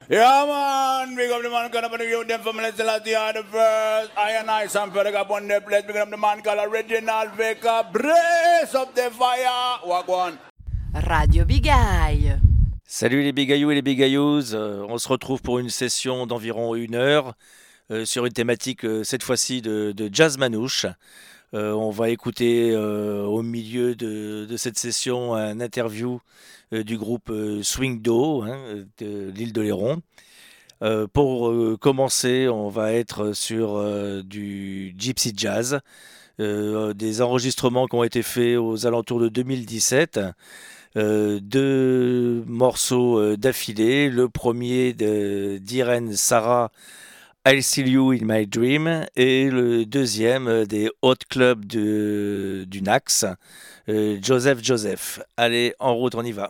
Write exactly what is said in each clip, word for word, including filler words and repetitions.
Yeah, man, big up the man, kind of the youth, them from Celestia are the first. I and I, some fella got one day place, big up the man called Original Baker. Brace up the fire. Walk one. Radio Bigaille. Salut les bigailloux et les bigailleuses, euh, on se retrouve pour une session d'environ une heure euh, sur une thématique euh, cette fois-ci de, de jazz manouche. Euh, on va écouter euh, au milieu de, de cette session un interview euh, du groupe euh, Swing Do hein, de l'île de Léron. Euh, pour euh, commencer, on va être sur euh, du gypsy jazz, euh, des enregistrements qui ont été faits aux alentours de deux mille dix-sept. Euh, deux morceaux euh, d'affilée. Le premier de, d'Irene Sarah, I'll See You in My Dream, et le deuxième euh, des Hot Club de, du Nax, euh, Joseph Joseph. Allez, en route, on y va.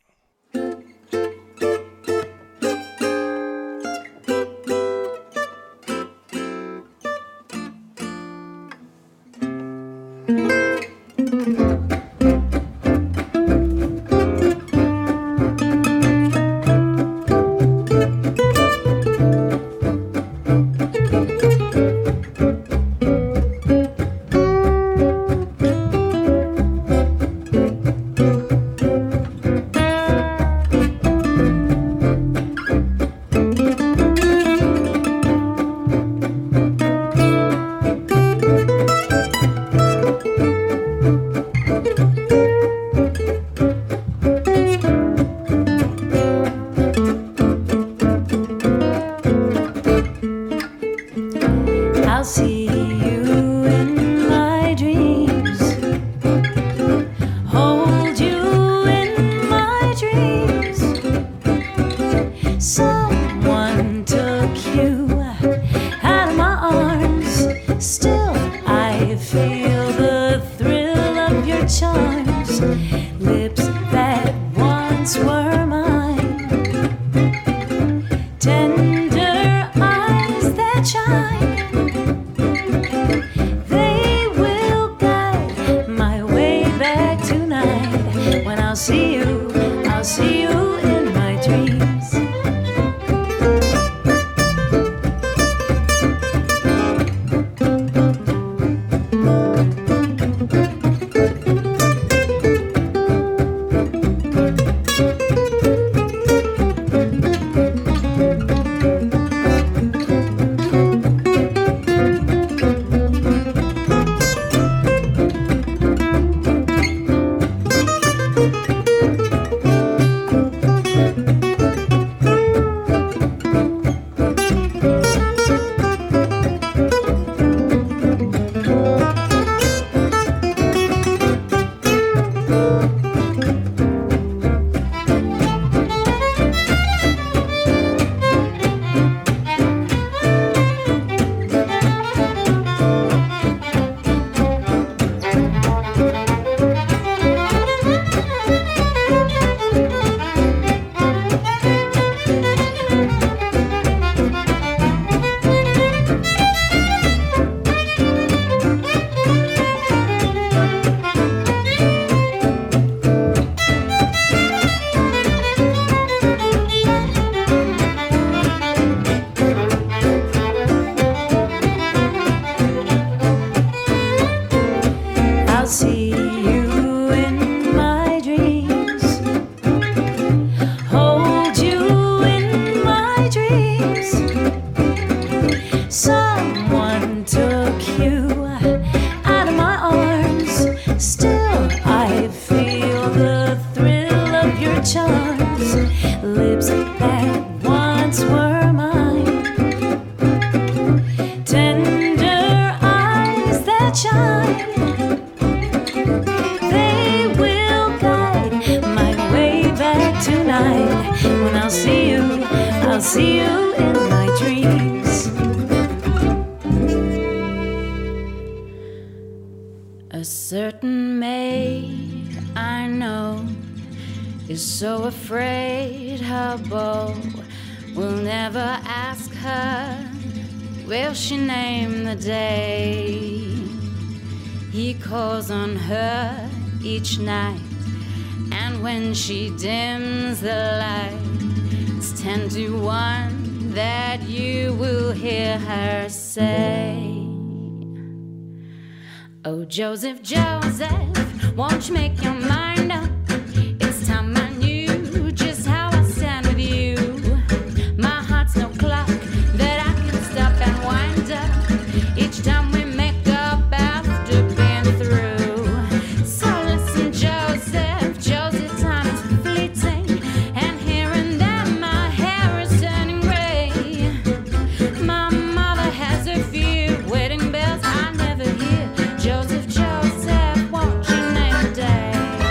She named the day he calls on her each night, and when she dims the lights, ten to one that you will hear her say. Oh, Joseph, Joseph, won't you make your mind up? It's time I knew just how I stand with you. My heart's no clock that I can stop and wind up each time we make up after being through. So listen, Joseph, Joseph, time is fleeting, and here and there my hair is turning gray. My mother has a few wedding bells I never hear. Joseph, Joseph, won't you name a day?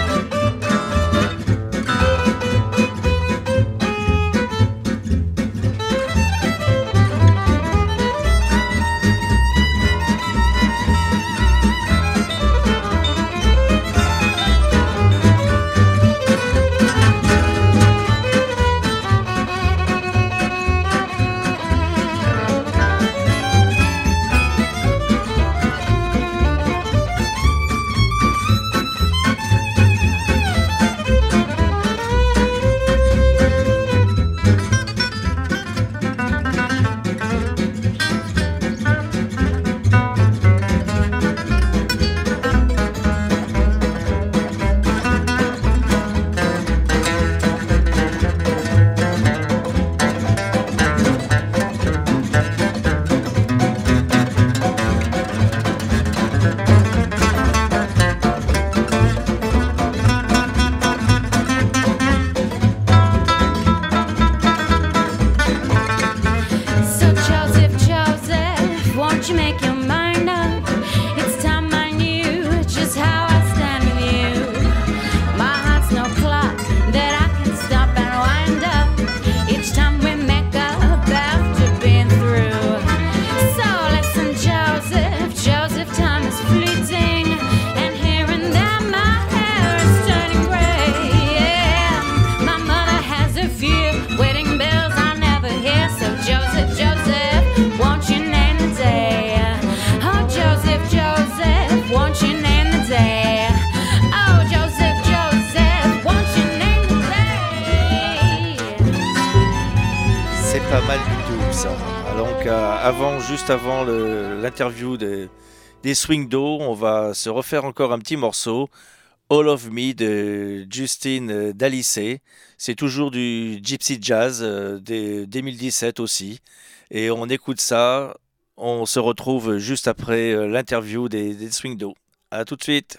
So Joseph, Joseph, won't you make your mind up? It's time I knew just how I stand with you. My heart's no clock that I can stop and wind up each time we make up after being through. So listen, Joseph, Joseph, time is fleeting, and here and there my hair is turning gray. Yeah, my mother has a few wedding bells I never hear. So Joseph, Joseph, won't you name the day? Oh, Joseph, Joseph, won't you name the day? Oh, Joseph, Joseph, won't you name the day? C'est pas mal du tout ça. Donc euh, avant, juste avant le- l'interview des, des Swing Do, on va se refaire encore un petit morceau. All of Me de Justine Dalisé. C'est toujours du gypsy jazz euh, des deux mille dix-sept aussi. Et on écoute ça. On se retrouve juste après euh, l'interview des, des Swing Do. À tout de suite.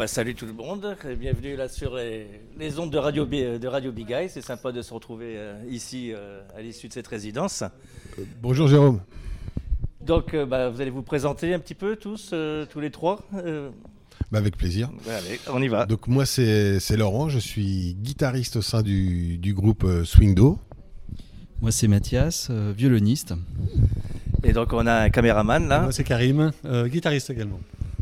bah salut tout le monde, et bienvenue là sur les, les ondes de Radio, B- de Radio Big Eye. C'est sympa de se retrouver euh, ici euh, à l'issue de cette résidence. Euh, bonjour Jérôme. Donc euh, bah, vous allez vous présenter un petit peu tous, euh, tous les trois euh... bah, Avec plaisir. Ouais, allez, on y va. Donc moi c'est, c'est Laurent, je suis guitariste au sein du, du groupe euh, Swingdo. Moi c'est Mathias, euh, violoniste. Et donc on a un caméraman là. Moi c'est Karim, euh, guitariste également.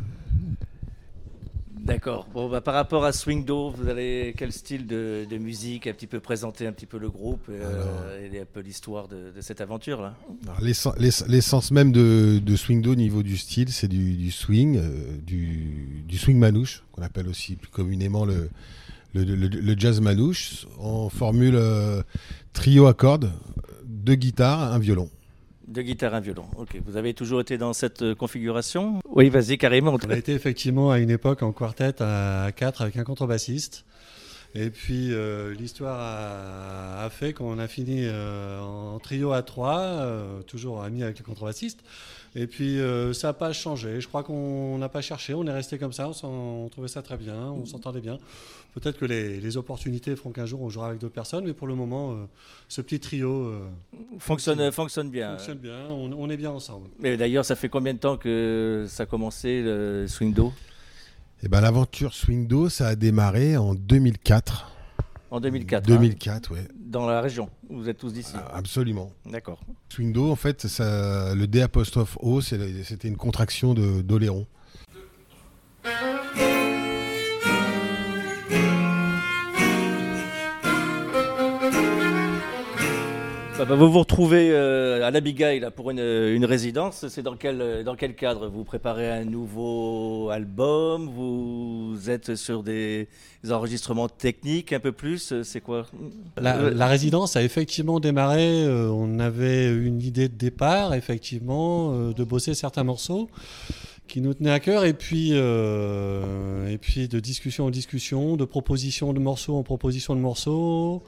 D'accord. Bon, bah, par rapport à Swingdo, vous avez quel style de, de musique, un petit peu présenter un petit peu le groupe euh, et un peu l'histoire de, de cette aventure là. Alors, l'essence, l'essence même de, de Swingdo au niveau du style, c'est du, du swing, euh, du, du swing manouche, qu'on appelle aussi plus communément le, le, le, le jazz manouche, en formule euh, trio à cordes, deux guitares, un violon. Deux guitares, un violon. Ok. Vous avez toujours été dans cette euh, configuration ? Oui, vas-y, carrément. On a été effectivement à une époque en quartet à quatre avec un contrebassiste. Et puis euh, l'histoire a, a fait qu'on a fini euh, en trio à trois, euh, toujours amis avec le contrebassiste. Et puis euh, ça n'a pas changé. Je crois qu'on n'a pas cherché, on est resté comme ça, on, on trouvait ça très bien, on s'entendait bien. Peut-être que les, les opportunités feront qu'un jour on jouera avec d'autres personnes, mais pour le moment, euh, ce petit trio euh, fonctionne, euh, fonctionne bien. Fonctionne bien, on, on est bien ensemble. Mais d'ailleurs, ça fait combien de temps que ça a commencé le Swingdo ? Eh ben, l'aventure Swingdo, ça a démarré en deux mille quatre. En deux mille quatre. deux mille quatre, hein, ouais. Dans la région. Vous êtes tous d'ici. Ah, absolument. D'accord. Swingdo, en fait, ça, le D apostrophe O, c'est, c'était une contraction de d'Oléron. Bah, bah, vous vous retrouvez euh, à la Big Eye là, pour une, une résidence. C'est dans quel, dans quel cadre ? Vous préparez un nouveau album ? Vous êtes sur des, des enregistrements techniques un peu plus ? C'est quoi ? La, la résidence a effectivement démarré. Euh, on avait une idée de départ, effectivement, euh, de bosser certains morceaux qui nous tenaient à cœur. Et puis, euh, et puis de discussion en discussion, de proposition de morceaux en proposition de morceaux.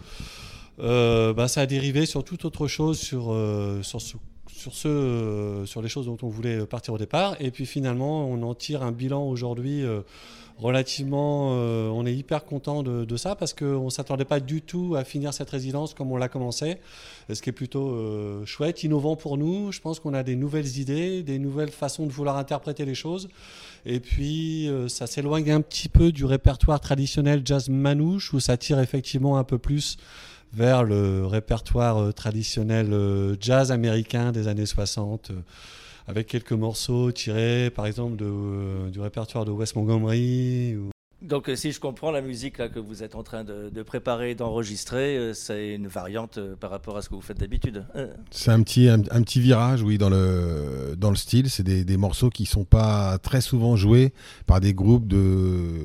Euh, bah, ça a dérivé sur toute autre chose, sur, euh, sur, sur, sur, ce, euh, sur les choses dont on voulait partir au départ. Et puis finalement, on en tire un bilan aujourd'hui euh, relativement... Euh, on est hyper content de, de ça parce qu'on ne s'attendait pas du tout à finir cette résidence comme on l'a commencé. Ce qui est plutôt euh, chouette, innovant pour nous. Je pense qu'on a des nouvelles idées, des nouvelles façons de vouloir interpréter les choses. Et puis, euh, ça s'éloigne un petit peu du répertoire traditionnel jazz manouche où ça tire effectivement un peu plus vers le répertoire euh, traditionnel euh, jazz américain des années soixante, euh, avec quelques morceaux tirés, par exemple, de, euh, du répertoire de Wes Montgomery. Ou... Donc, si je comprends, la musique là, que vous êtes en train de, de préparer, d'enregistrer, euh, c'est une variante euh, par rapport à ce que vous faites d'habitude. Euh. C'est un petit, un, un petit virage, oui, dans le, dans le style. C'est des, des morceaux qui ne sont pas très souvent joués par des groupes de,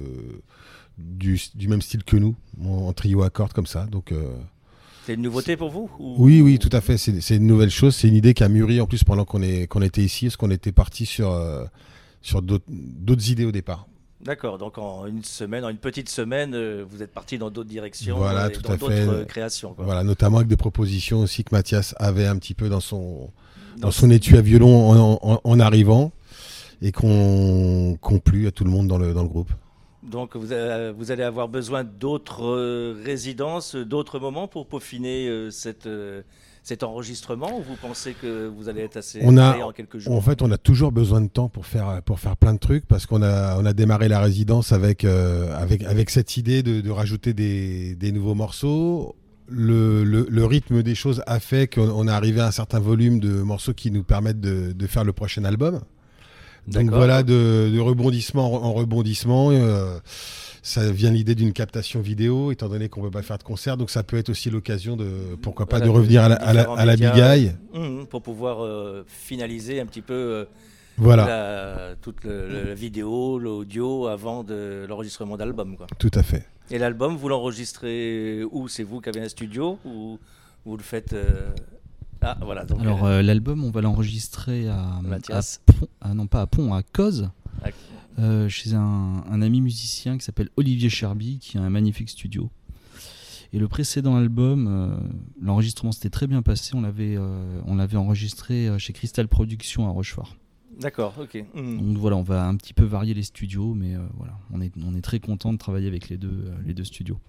du, du même style que nous, en, en trio à cordes comme ça. Donc... Euh... C'est une nouveauté pour vous ou... Oui, oui, tout à fait. C'est, c'est une nouvelle chose. C'est une idée qui a mûri en plus pendant qu'on, est, qu'on était ici, parce qu'on était parti sur, euh, sur d'autres, d'autres idées au départ. D'accord, donc en une semaine, en une petite semaine, euh, vous êtes parti dans d'autres directions, voilà, et tout dans à d'autres fait. euh, créations. Quoi. Voilà, notamment avec des propositions aussi que Mathias avait un petit peu dans son, dans, dans son étui à violon en, en, en arrivant et qu'on, qu'on plu à tout le monde dans le, dans le groupe. Donc vous, euh, vous allez avoir besoin d'autres euh, résidences, d'autres moments pour peaufiner euh, cette, euh, cet enregistrement, ou vous pensez que vous allez être assez on a, prêt en quelques jours ? En fait, on a toujours besoin de temps pour faire, pour faire plein de trucs parce qu'on a, on a démarré la résidence avec, euh, avec, avec cette idée de, de rajouter des, des nouveaux morceaux. Le, le, le rythme des choses a fait qu'on on est arrivé à un certain volume de morceaux qui nous permettent de, de faire le prochain album. Donc D'accord. voilà, de, de rebondissement en rebondissement, euh, ça vient l'idée d'une captation vidéo, étant donné qu'on ne peut pas faire de concert, donc ça peut être aussi l'occasion de, pourquoi pas, Voilà, de revenir à la, à la, à la Big Eye. Mmh, pour pouvoir euh, finaliser un petit peu euh, voilà. la, toute le, le, la vidéo, l'audio avant de l'enregistrement d'album, quoi. Tout à fait. Et l'album, vous l'enregistrez où ? C'est vous qui avez un studio ou vous le faites euh... Ah, voilà. Donc, Alors, euh, l'album, on va l'enregistrer à, à Pont, ah, non pas à Pont, à Cozes, ah. euh, chez un, un ami musicien qui s'appelle Olivier Cherby, qui a un magnifique studio. Et le précédent album, euh, l'enregistrement s'était très bien passé. On l'avait, euh, on l'avait enregistré chez Crystal Productions à Rochefort. D'accord, ok. Mm. Donc voilà, on va un petit peu varier les studios, mais euh, voilà, on est, on est très content de travailler avec les deux, euh, les deux studios.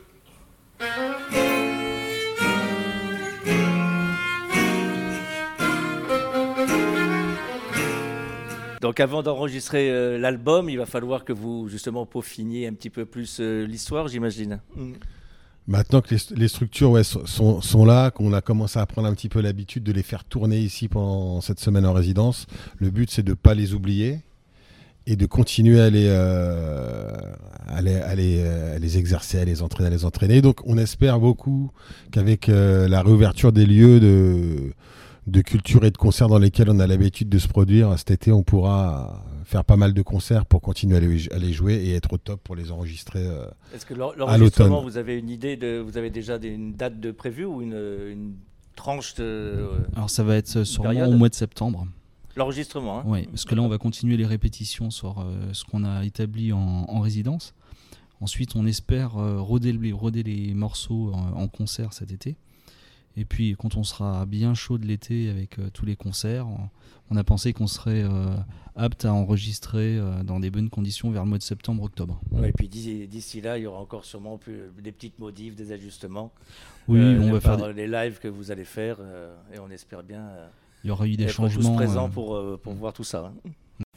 Donc avant d'enregistrer euh, l'album, il va falloir que vous justement peaufiniez un petit peu plus euh, l'histoire, j'imagine. Mm. Maintenant que les, les structures ouais, sont, sont là, qu'on a commencé à prendre un petit peu l'habitude de les faire tourner ici pendant cette semaine en résidence, le but c'est de ne pas les oublier et de continuer à les, euh, à, les, à, les, à les exercer, à les entraîner, à les entraîner. Donc on espère beaucoup qu'avec euh, la réouverture des lieux de, de culture et de concerts dans lesquels on a l'habitude de se produire, cet été on pourra faire pas mal de concerts pour continuer à les, à les jouer et être au top pour les enregistrer euh, Est-ce que à l'enregistrement, l'automne. vous avez une idée de, vous avez déjà des, une date de prévue ou une, une tranche de euh, Alors ça va être sûrement période au mois de septembre. L'enregistrement, hein. Oui, parce que là on va continuer les répétitions sur euh, ce qu'on a établi en, en résidence. Ensuite on espère euh, roder, les, roder les morceaux en, en concert cet été. Et puis quand on sera bien chaud de l'été avec euh, tous les concerts, on, on a pensé qu'on serait euh, apte à enregistrer euh, dans des bonnes conditions vers le mois de septembre-octobre. Ouais, et puis d'ici, d'ici là, il y aura encore sûrement plus, des petites modifs, des ajustements. Oui, euh, on va par faire des- les lives que vous allez faire euh, et on espère bien euh, il y aura eu des être changements. tous présents euh, pour, euh, pour voir tout ça. hein.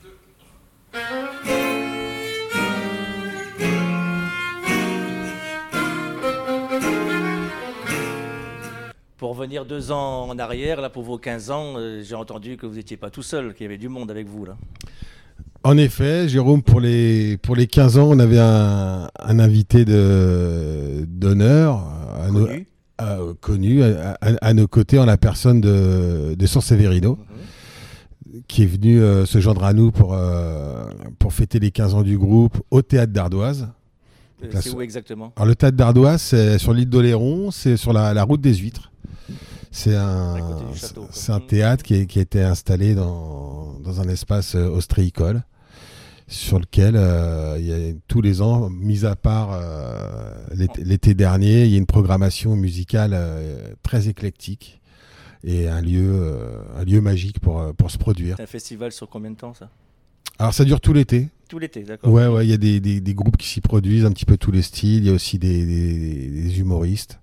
Pour revenir deux ans en arrière, là pour vos quinze ans, euh, j'ai entendu que vous n'étiez pas tout seul, qu'il y avait du monde avec vous là. En effet, Jérôme, pour les, pour les quinze ans, on avait un, un invité de, d'honneur à nos- Connu. à- connu à, à- à nos côtés en la personne de, de San Severino, Mhm. qui est venu euh, se joindre à nous pour, euh, pour fêter les quinze ans du groupe au Théâtre d'Ardoise. Euh, La C'est so- où exactement? Alors, le Théâtre d'Ardoise, c'est sur l'île d'Oléron, c'est sur la, la route des Huîtres. C'est un, À côté du château, quoi. c'est un théâtre qui, est- qui a été installé dans, dans un espace euh, ostréicole, sur lequel euh, il y a tous les ans, mis à part euh, l'été, l'été dernier, il y a une programmation musicale euh, très éclectique et un lieu, euh, un lieu magique pour, euh, pour se produire. C'est un festival sur combien de temps ça? Alors ça dure tout l'été. Tout l'été, d'accord. Ouais, ouais, il y a des, des, des groupes qui s'y produisent, un petit peu tous les styles. Il y a aussi des, des, des humoristes.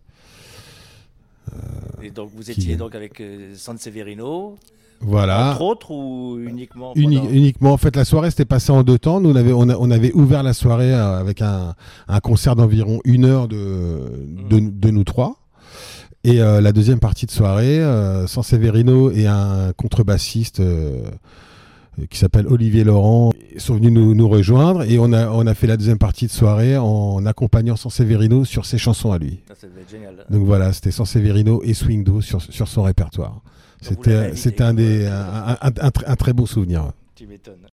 Et donc vous qui- étiez donc avec euh, San Severino, Voilà. entre autres, ou uniquement Uni- pendant- uniquement, en fait, la soirée s'était passée en deux temps. Nous, on avait, on, a- on avait ouvert la soirée euh, avec un, un concert d'environ une heure de, de, de nous trois. Et euh, la deuxième partie de soirée, euh, San Severino et un contrebassiste euh, qui s'appelle Olivier Laurent sont venus nous, nous rejoindre. Et on a, on a fait la deuxième partie de soirée en accompagnant San Severino sur ses chansons à lui. Ça, ça devait être génial. Donc voilà, c'était San Severino et Swingdo sur, sur son répertoire. vous l'avez C'était, invité, c'était un, quoi. des, un, un- un- un tr- un très beau souvenir. Tu m'étonnes.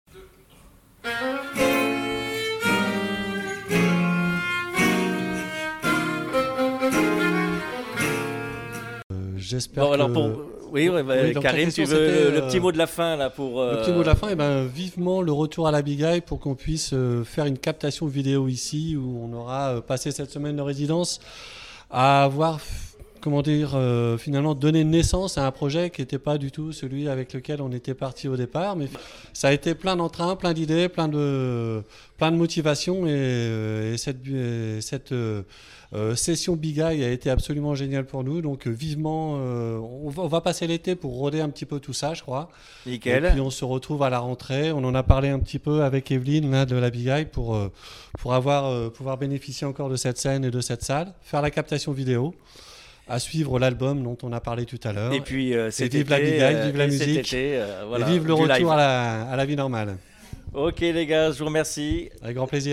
Euh, J'espère Bon, alors que... pour... Oui, ouais, bah, Oui, donc la Karim, question, tu veux c'était, le euh, petit mot de la fin là pour... Le petit euh, mot de la fin, eh ben, vivement le retour à la Big Eye pour qu'on puisse euh, faire une captation vidéo ici où on aura euh, passé cette semaine de résidence à avoir, f- comment dire, euh, finalement donné naissance à un projet qui n'était pas du tout celui avec lequel on était parti au départ. Mais ça a été plein d'entrain, plein d'idées, plein de, plein de motivation et, euh, et cette, et cette euh, euh, session Big Eye a été absolument géniale pour nous. Donc euh, vivement, euh, on, va, on va passer l'été pour roder un petit peu tout ça, je crois. Et Nickel. puis on se retrouve à la rentrée. On en a parlé un petit peu avec Evelyne là, de la Big Eye pour, euh, pour avoir, euh, pouvoir bénéficier encore de cette scène et de cette salle, faire la captation vidéo, à suivre l'album dont on a parlé tout à l'heure. Et puis euh, cet vive la été, Big Eye, euh, vive la et cet musique, été, euh, voilà, et vive le du live. retour à la, à la vie normale. Ok les gars, je vous remercie. Avec grand plaisir.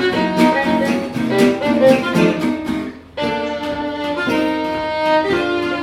Thank you.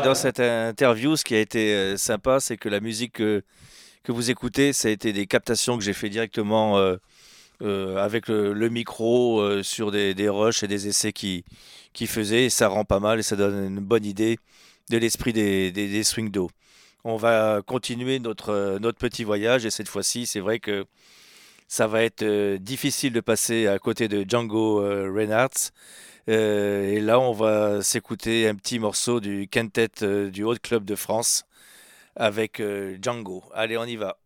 dans cette interview, ce qui a été euh, sympa, c'est que la musique que, que vous écoutez, ça a été des captations que j'ai fait directement euh, euh, avec le, le micro euh, sur des, des rushs et des essais qui, qui faisaient. Et ça rend pas mal et ça donne une bonne idée de l'esprit des, des, des swing d'eau. On va continuer notre, notre petit voyage et cette fois-ci, c'est vrai que ça va être euh, difficile de passer à côté de Django euh, Reinhardt. Euh, et là, on va s'écouter un petit morceau du quintet euh, du Hot Club de France avec euh, Django. Allez, on y va.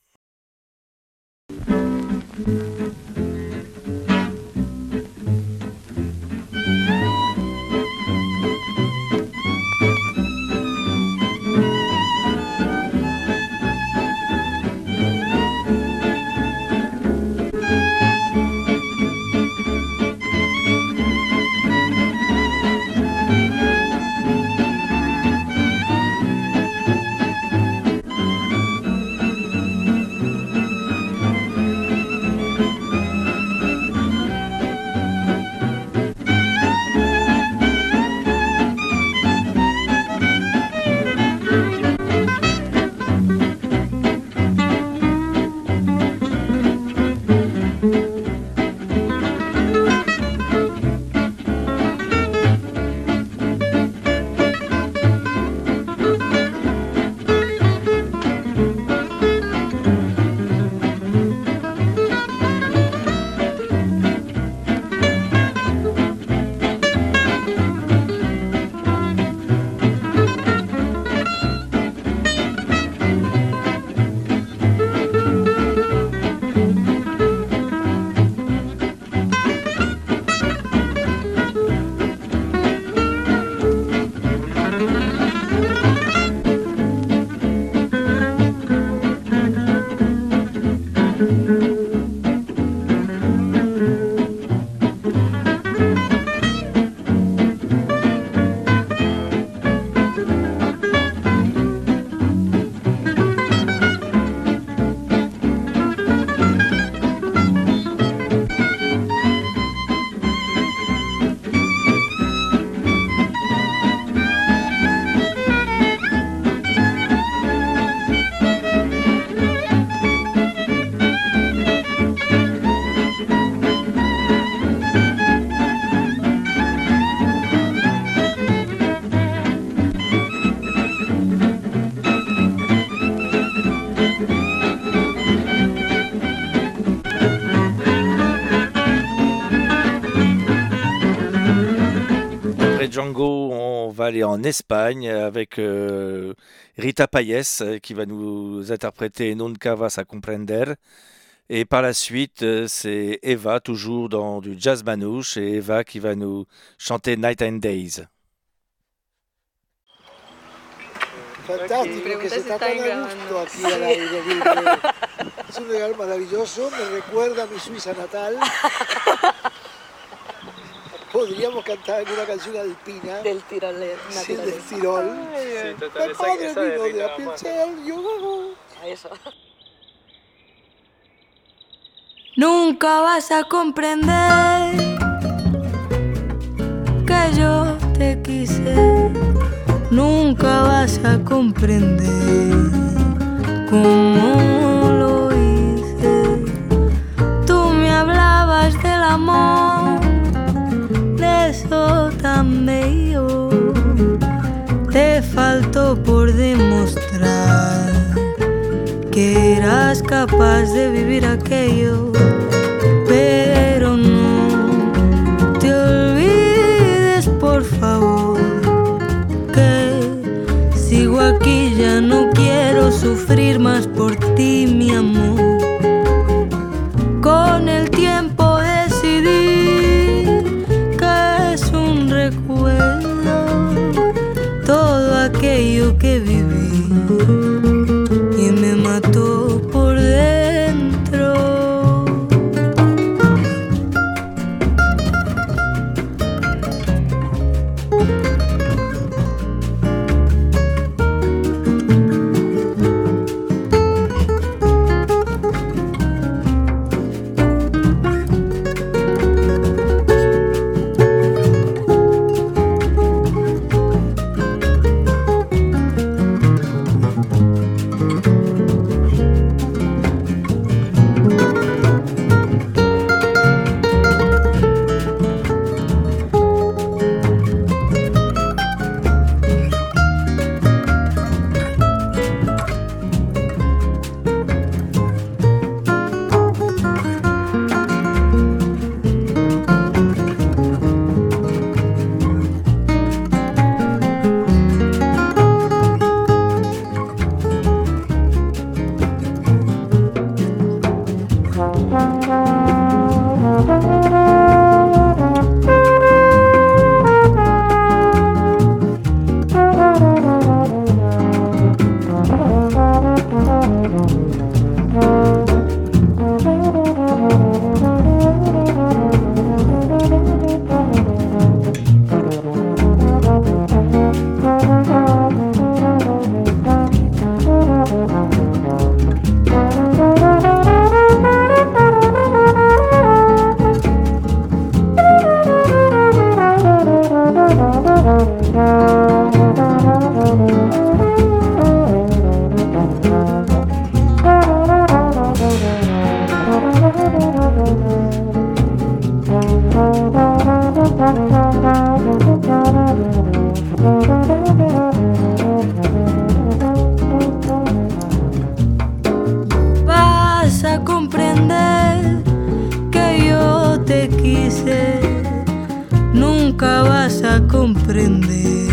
Django, on va aller en Espagne avec euh, Rita Payés euh, qui va nous interpréter Nunca vas a comprender. Et par la suite, euh, c'est Eva, toujours dans du jazz manouche, et Eva qui va nous chanter Night and Days. Fantástico, que se está tan a gusto aquí al aire libre. Es un regalo maravilloso, me recuerda a mi Suiza natal. Podríamos cantar alguna canción alpina. Del Tirol. Sí, del Tirol. Ay, sí, total, esa, esa de vino de la pincel, yo... Eso. Nunca vas a comprender que yo te quise. Nunca vas a comprender cómo lo hice. Tú me hablabas del amor, de eso tan bello. Te faltó por demostrar que eras capaz de vivir aquello, pero no te olvides, por favor. Sigo aquí, ya no quiero sufrir más por ti, mi amor. Con el tiempo decidí que es un recuerdo todo aquello que viví y me mató por dentro. aprender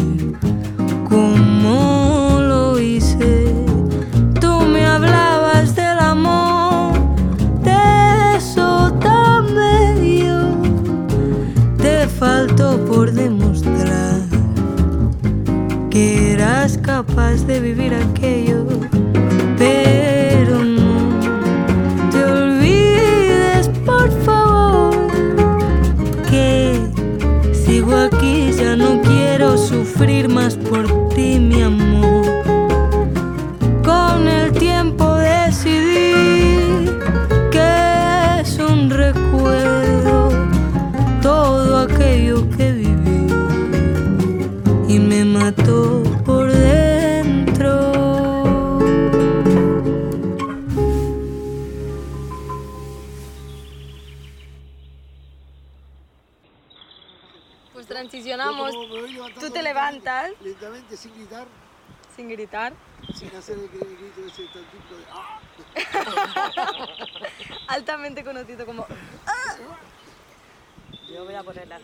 cómo lo hice. Tú me hablabas del amor, de eso tan bello. Te faltó por demostrar que eras capaz de vivir aquello, pero no te olvides, por favor, que sigo aquí, ya no quiero sufrir más por ti, mi amor. Con el tiempo decidí que es un recuerdo todo aquello que viví y me mató por dentro. Pues transicionamos. Yo como me voy levantando Tú te levantas lentamente, sin gritar, sin gritar, sin hacer el grito ese tan típico de ¡ah! altamente conocido como. Yo voy a poner la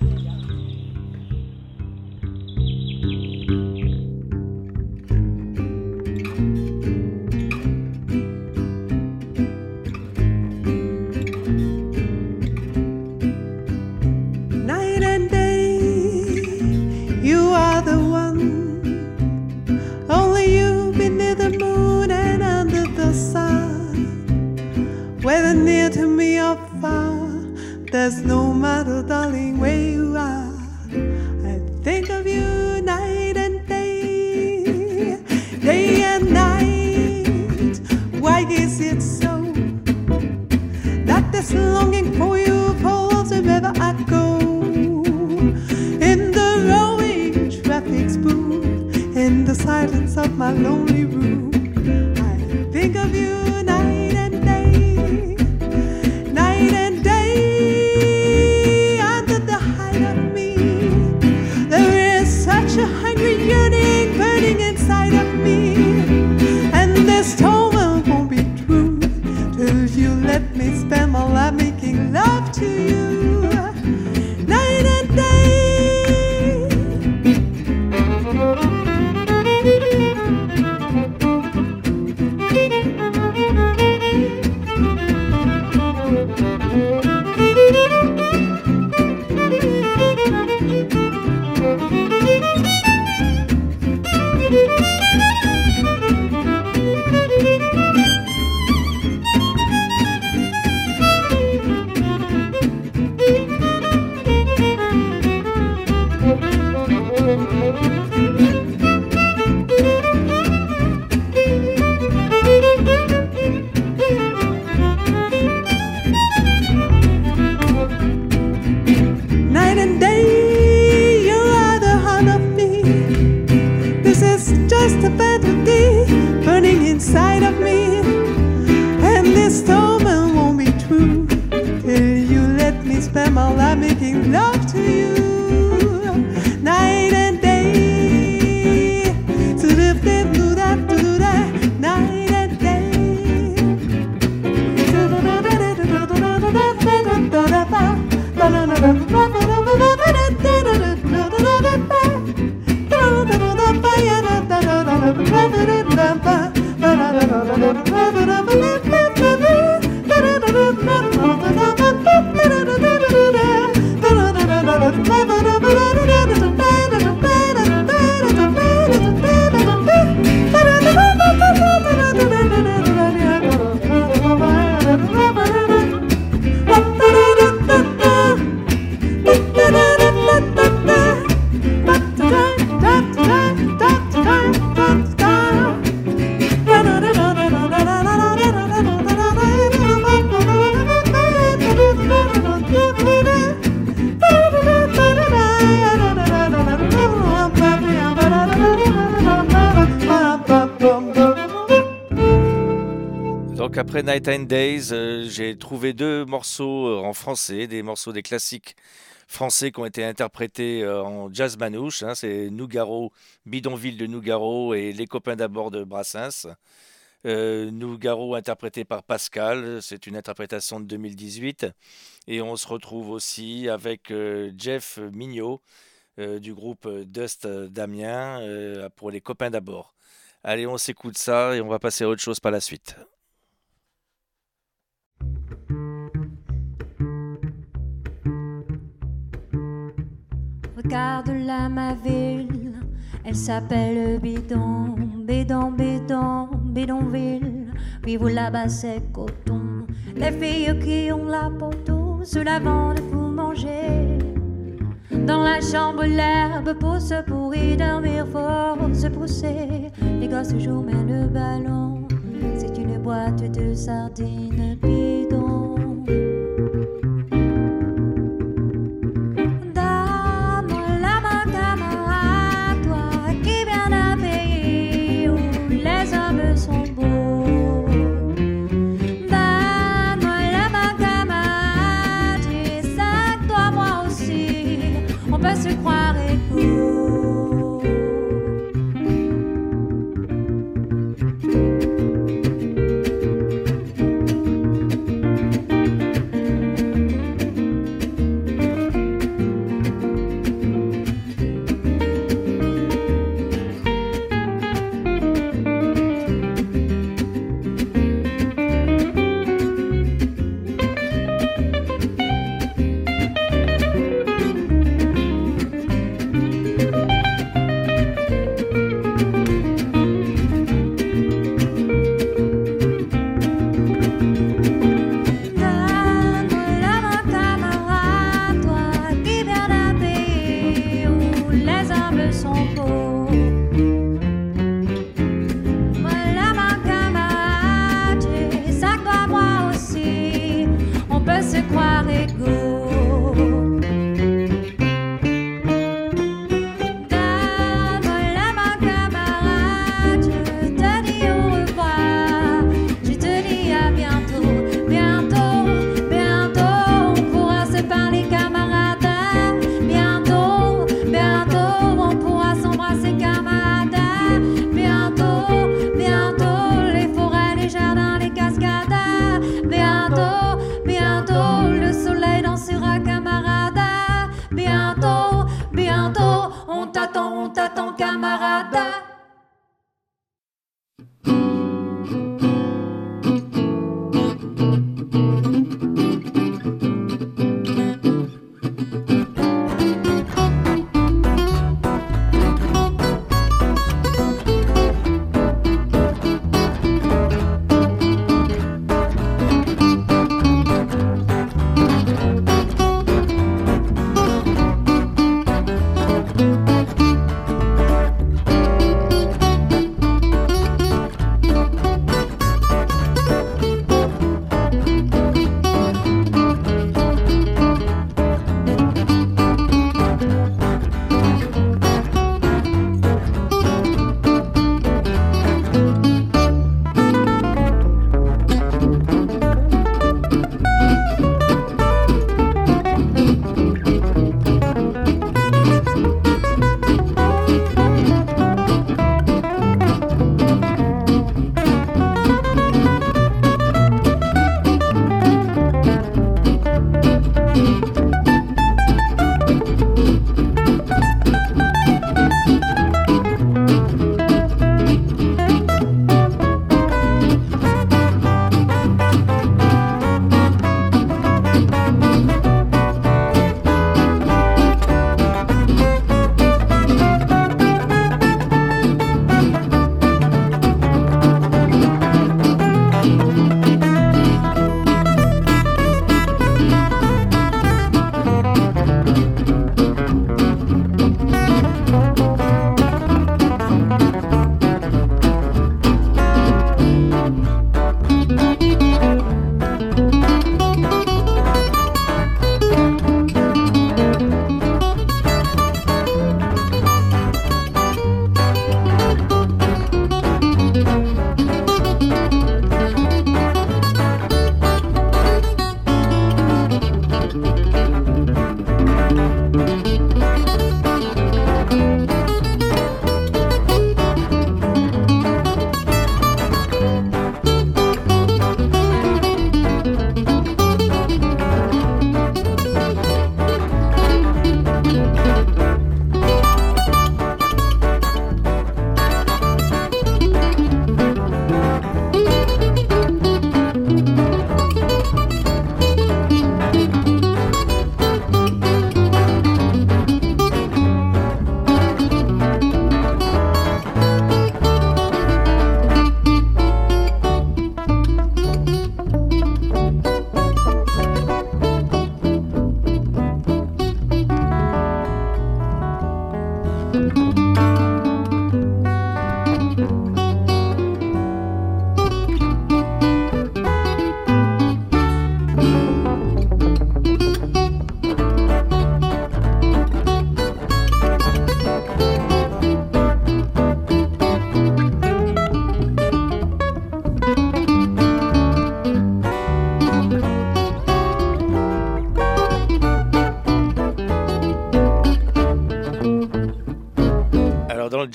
Night and day, you are the one. Only you beneath the moon and under the sun. Whether near to me or far, there's no matter, darling, where you are. I think of you night and day, day and night. Why is it so that this longing for you falls wherever I go? In the rolling traffic spoon, in the silence of my lonely room, I think of you night and day, night and day. Under the height of me, there is such a hungry yearning burning inside of me, and this torment won't be true till you let me spend my life making love to you, night and day. Night and day, you are the heart of me. This is just a fantasy burning inside of me, and this torment won't be true till you let me spend my life making love to you, night and day. To the bit, do that, do that, night and day. Donc après Night and Days, euh, j'ai trouvé deux morceaux euh, en français, des morceaux des classiques français qui ont été interprétés euh, en jazz manouche. Hein, c'est Nougaro, Bidonville de Nougaro et Les copains d'abord de Brassens. Euh, Nougaro interprété par Pascal, c'est une interprétation de deux mille dix-huit. Et on se retrouve aussi avec euh, Jeff Mignot, euh, du groupe Dust d'Amiens euh, pour les copains d'abord. Allez, on s'écoute ça et on va passer à autre chose par la suite. Regarde là ma ville, elle s'appelle Bidon, Bidon, Bidon, Bidonville. Puis vous là-bas c'est coton, les filles qui ont la peau douce, se lavant de vous manger. Dans la chambre l'herbe pousse pour y dormir, faut se pousser. Les gosses jouent mais le ballon, c'est une boîte de sardines bidon. Se croire égaux.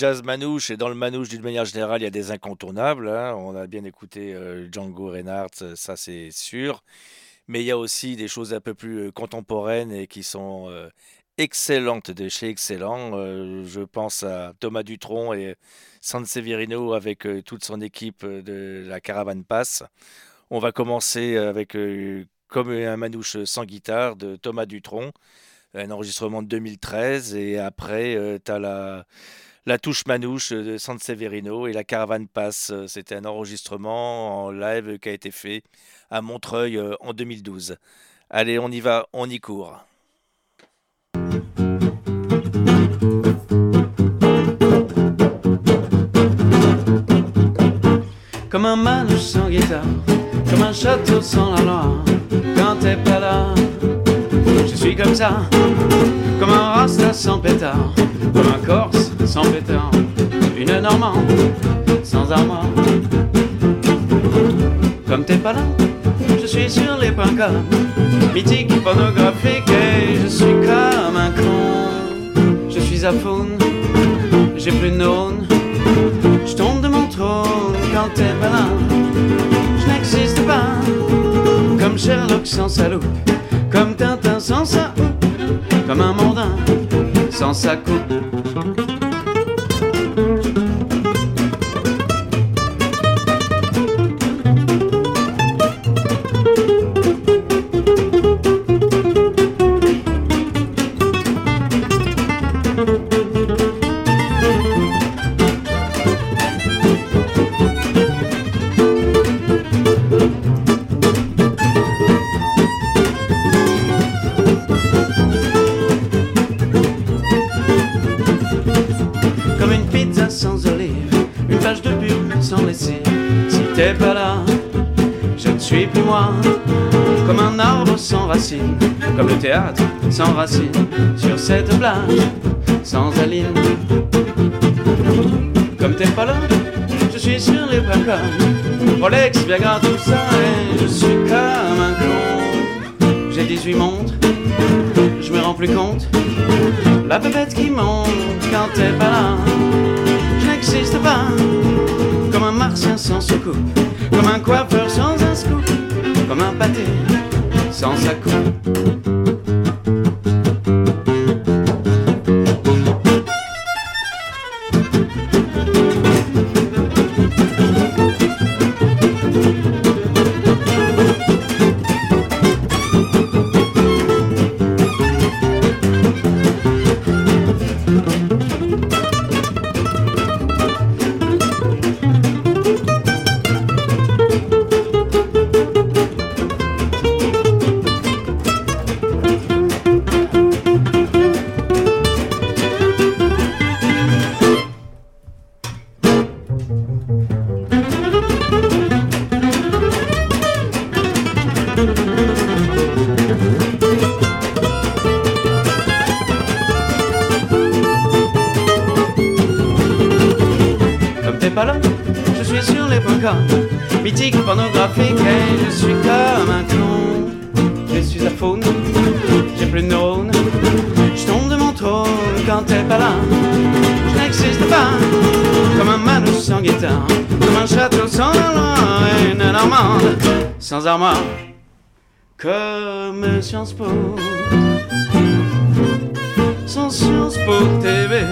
jazz manouche, et dans le manouche d'une manière générale, il y a des incontournables. Hein. On a bien écouté euh, Django Reinhardt, ça c'est sûr. Mais il y a aussi des choses un peu plus euh, contemporaines et qui sont euh, excellentes de chez Excellent. Euh, je pense à Thomas Dutronc et Sanseverino avec euh, toute son équipe de la Caravane Pass. On va commencer avec euh, Comme un manouche sans guitare de Thomas Dutronc, un enregistrement de deux mille treize, et après euh, tu as la, la touche manouche de Sanseverino et la Caravane Pass. C'était un enregistrement en live qui a été fait à Montreuil euh, en deux mille douze. Allez, on y va, on y court. Comme un manouche sans guitare, comme un château sans la loi, quand t'es pas là, je suis comme ça, comme un rasta sans pétard, comme un corse sans pétard, une normande sans armoire. Comme t'es pas là, je suis sur les points com, mythique, pornographique, et je suis comme un con. Je suis à faune, j'ai plus de neurones, je tombe de mon trône quand t'es pas là. Je n'existe pas, comme Sherlock sans sa loupe, comme Tintin sans sa houppe, comme un mondain sans sa coupe. T'es pas là, je ne suis plus moi, comme un arbre sans racines, comme le théâtre sans racines, sur cette plage sans aline. Comme t'es pas là, je suis sur les placards, Rolex, Viagra, tout ça, et je suis comme un con. J'ai dix-huit montres, je me rends plus compte, la bébête qui monte quand t'es pas là. Je n'existe pas, comme un martien sans soucoupe, comme un coiffeur sans un scoop, comme un pâté sans sa coupe. Mythique, pornographique, et je suis comme un clone. Je suis à faune, j'ai plus de neurones, je tombe de mon trône quand t'es pas là. Je n'existe pas, comme un manouche sans guitare, comme un château sans loi, et une normande sans armoire, comme Sciences Po, sans Sciences Po T V.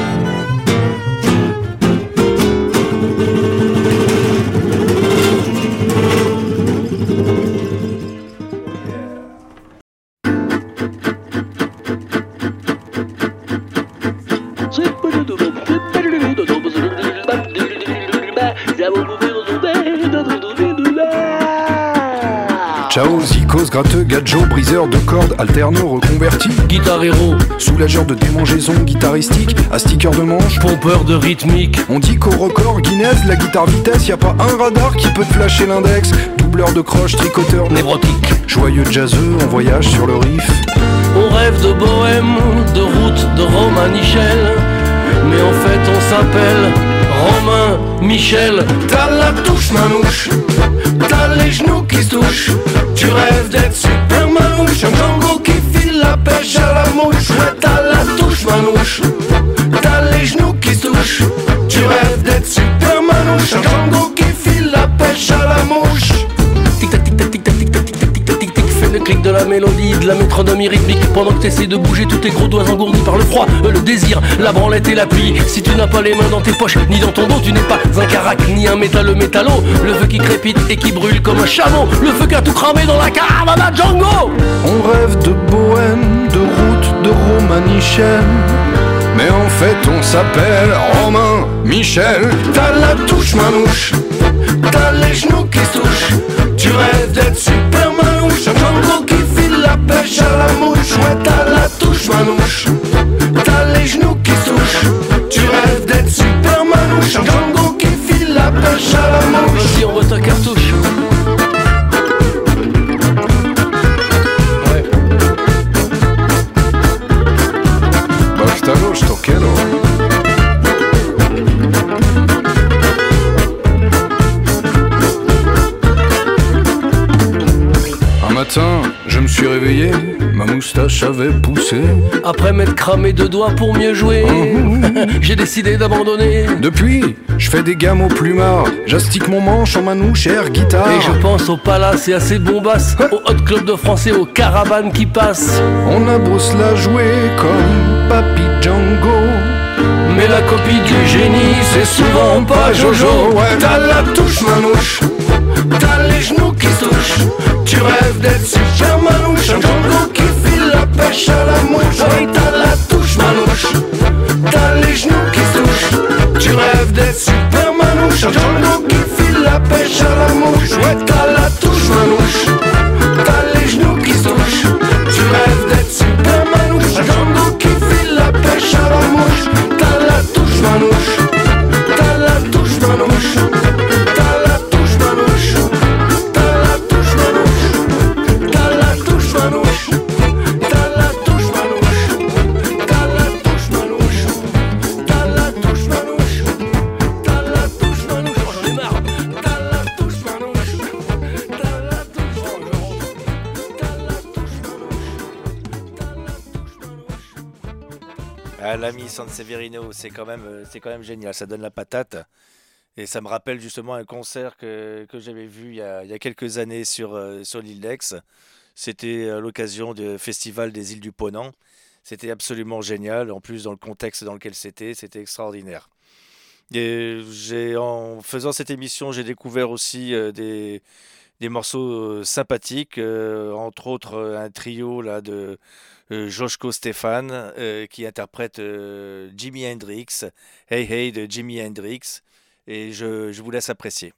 Ciao, zikos, gratteux, gadjo, briseur de cordes, alterno, reconverti, guitare héros, soulageur de démangeaisons guitaristique, à sticker de manche, pompeur de rythmique. On dit qu'au record Guinness, la guitare vitesse, y a pas un radar qui peut te flasher l'index. Doubleur de croche, tricoteur névrotique, joyeux jazzeux, en voyage sur le riff. On rêve de bohème, de route, de Rome à Nichel, mais en fait on s'appelle Romain Michel. T'as la touche manouche, t'as les genoux qui se touchent, tu rêves d'être super manouche, un Django qui file la pêche à la mouche. Ouais, t'as la touche manouche, t'as les genoux qui se touchent, mélodie, de la métronomie rythmique. Pendant que t'essaies de bouger tous tes gros doigts engourdis par le froid, le désir, la branlette et la pluie. Si tu n'as pas les mains dans tes poches, ni dans ton dos, tu n'es pas un carac, ni un métalleux métallo. Le feu qui crépite et qui brûle comme un chameau. Le feu qui a tout cramé dans la caravane à Django. On rêve de bohème, de route, de romanichel. Mais en fait on s'appelle Romain Michel. T'as la touche manouche, t'as les genoux qui se touchent. Tu rêves d'être super manouche, un Django qui file la pêche à la mouche. Ouais, t'as la touche manouche, t'as les genoux qui se touchent. Tu rêves d'être super manouche, un Django qui file la pêche à la mouche. Vas-y, envoie ta cartouche. Ouais. Bastardo, sto quiero. Un matin, je me suis réveillé, ma moustache avait poussé. Après m'être cramé deux doigts pour mieux jouer, mmh. J'ai décidé d'abandonner. Depuis, je fais des gammes au plumard, j'astique mon manche en manouche air guitare. Et je pense au palace et à ses bombasses, au hot club de français, aux caravanes qui passent. On a beau se la jouer comme Papy Django, mais la copie du génie, c'est souvent pas Jojo. Ouais, t'as la touche manouche, t'as les genoux qui se touchent. Tu rêves d'être super manouche, un Django qui file la pêche à la mouche. Ouais, t'as la touche manouche, t'as les genoux qui se touchent. Tu rêves d'être super manouche, un Django qui file la pêche à la mouche. Ouais, t'as la touche manouche, t'as les genoux qui se touchent. Tu rêves d'être super manouche, un Django qui file la pêche à la mouche. T'as la touche manouche, t'as la touche manouche, t'as la touche manouche, t'as la touche manouche, t'as la touche manouche, t'as la touche manouche, t'as la touche manouche, t'as la touche manouche, t'as la touche manouche. J'en ai marre. T'as la touche manouche, t'as la touche manouche, t'as la touche manouche, t'as la touche manouche. Ah, l'ami Sanseverino, c'est quand même, euh, c'est quand même génial, ça donne la patate. Et ça me rappelle justement un concert que, que j'avais vu il y, a, il y a quelques années sur, euh, sur l'île d'Aix. C'était à l'occasion du festival des îles du Ponant. C'était absolument génial. En plus, dans le contexte dans lequel c'était, c'était extraordinaire. Et j'ai, en faisant cette émission, j'ai découvert aussi euh, des, des morceaux euh, sympathiques, euh, entre autres euh, un trio là, de euh, Joshko Stéphane euh, qui interprète euh, Jimi Hendrix, Hey Hey de Jimi Hendrix. Et je, je vous laisse apprécier.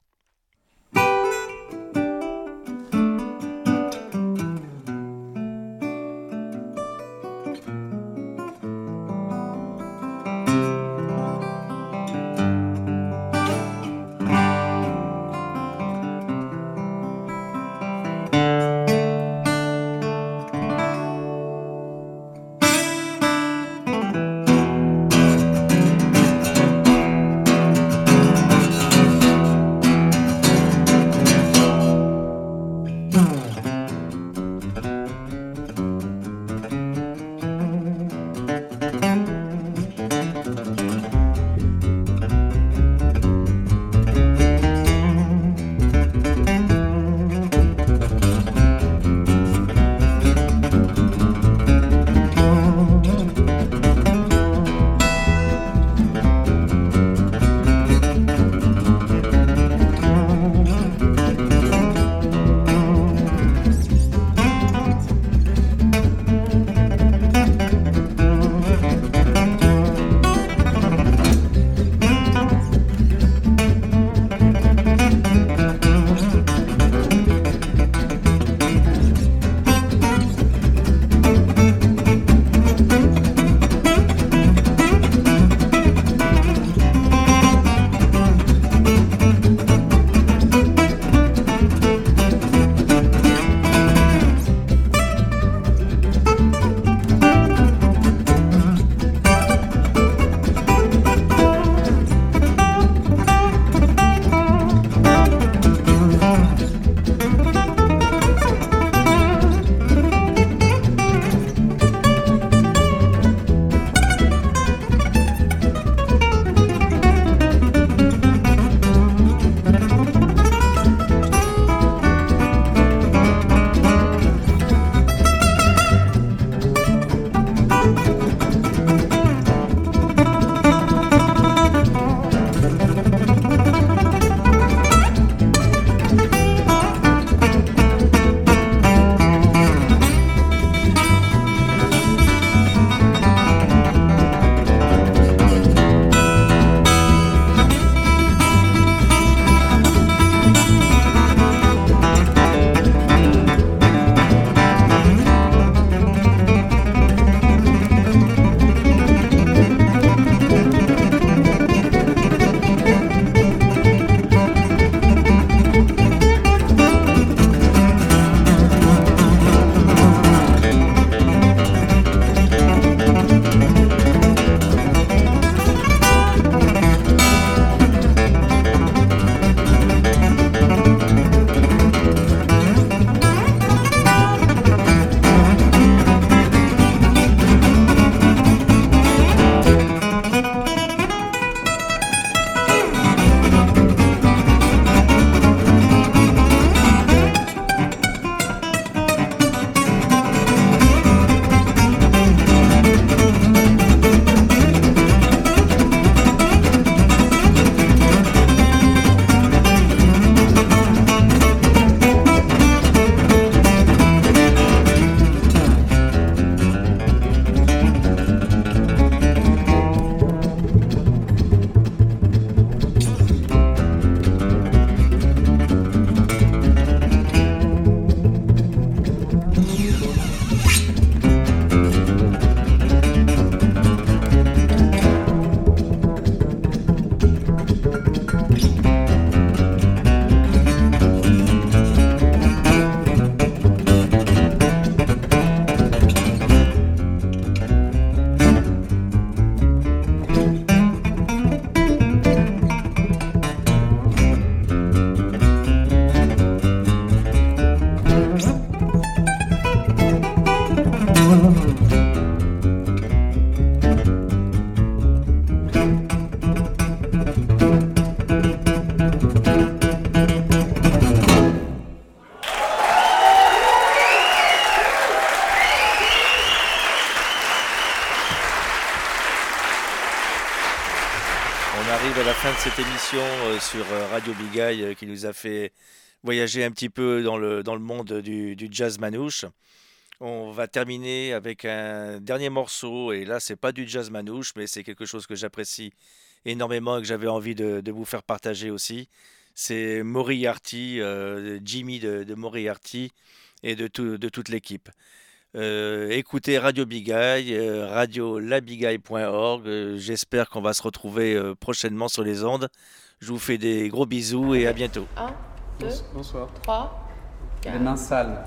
arrive à la fin de cette émission euh, sur euh, Radio Bigaille euh, qui nous a fait voyager un petit peu dans le, dans le monde du, du jazz manouche. On va terminer avec un dernier morceau, et là, c'est pas du jazz manouche, mais c'est quelque chose que j'apprécie énormément et que j'avais envie de, de vous faire partager aussi. C'est Moriarty, euh, Jimmy de, de Moriarty et de, tout, de toute l'équipe. Euh, écoutez Radio Bigaille, euh, radio la bigaille point org. Euh, j'espère qu'on va se retrouver euh, prochainement sur les ondes. Je vous fais des gros bisous et à bientôt. un, deux, Bonsoir. trois, Les quatre. mains sales.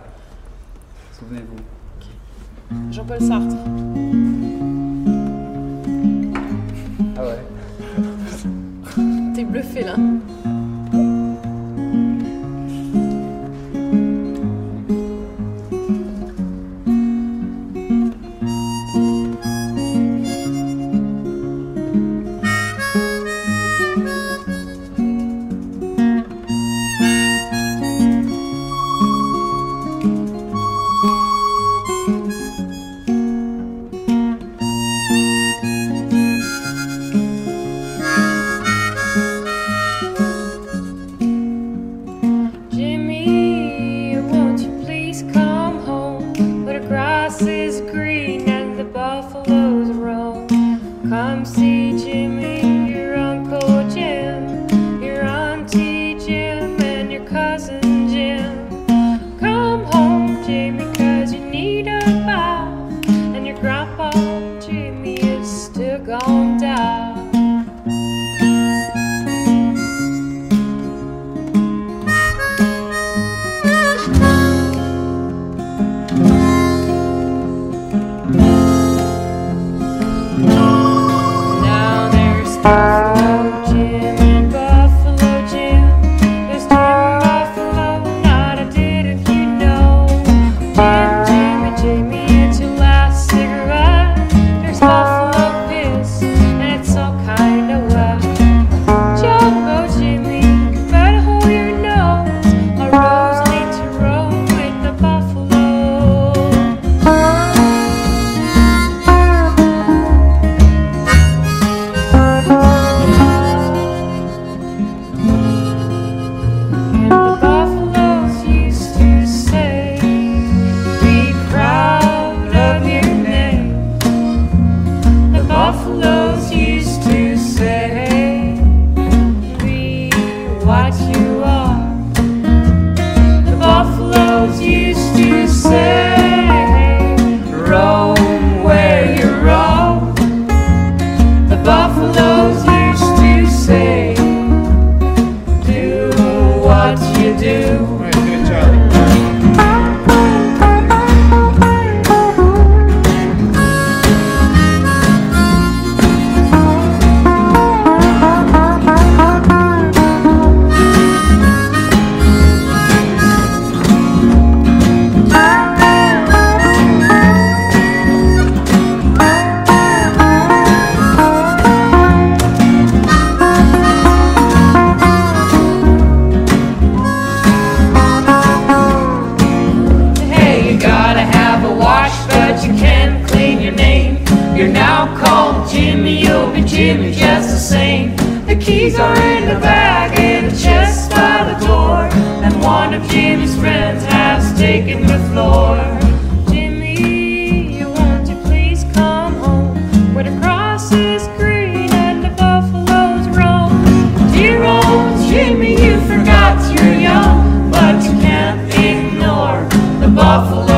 Souvenez-vous. Jean-Paul Sartre. Ah ouais. T'es bluffé là. Jimmy, won't you please come home where the grass is green and the buffaloes roam? Come see Jimmy, your Uncle Jim, your Auntie Jim, and your cousin Jim. Come home, Jimmy, 'cause you need a bath, and your grandpa Jimmy is still gone down. Now there's Buffalo Jim and Buffalo Jim. There's Jim Buffalo, not a did if you know. Jim, Jimmy, Jimmy, it's your last cigarette. There's Buffalo piss, and it's all kinda wet. Jumbo Jimmy, you better hold your nose. A rose need to roam with the buffalo. And the buffaloes used to say, be proud of your name. The buffaloes used to say, be what you are. The buffaloes used to say, roam where you roam. The buffaloes used to say, do what you do. Hey, you gotta have a wash, but you can't clean your name. You're now called Jimmy, you'll be Jimmy just the same. The keys are in the bag in the chest by the door, and one of Jimmy's friends has taken the floor. Jimmy, won't you please come home where the grass is green and the buffaloes roam? Dear old Jimmy, you forgot you're young, but you can't ignore the buffalo.